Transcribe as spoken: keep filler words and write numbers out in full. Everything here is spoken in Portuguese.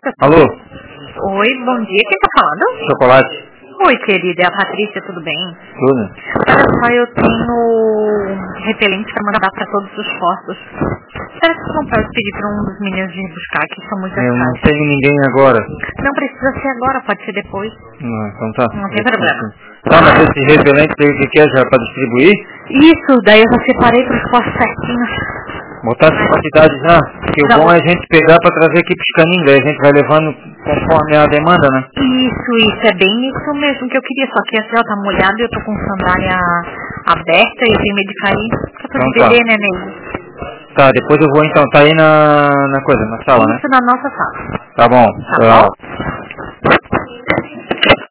Alô? Oi, bom dia. Quem tá falando? Chocolate. Oi, querida. É a Patrícia, tudo bem? Tudo. Olha só, eu tenho repelente pra mandar pra todos os postos. Será que você não pode pedir pra um dos meninos vir buscar, que são muitas Eu não caixas? tenho ninguém agora. Não precisa ser agora, pode ser depois. Não, então tá. Não tem problema. Tá, mas esse repelente aí que quer já pra distribuir? Isso, daí eu já separei pros postos certinhos. Botar essa quantidade já? Porque o Já bom vou- é a gente pegar pra trazer aqui pros caninhos, daí a gente vai levando conforme a demanda, né? Isso, isso, é bem isso mesmo que eu queria, só que assim, ó, tá molhado e eu tô com sandália aberta e eu tenho medo de cair. Só pra Então de tá. bebê, né, nego? Tá, depois eu vou então, tá aí na, na coisa, na sala, né? Isso na nossa sala. Tá bom. Tá Tchau. bom?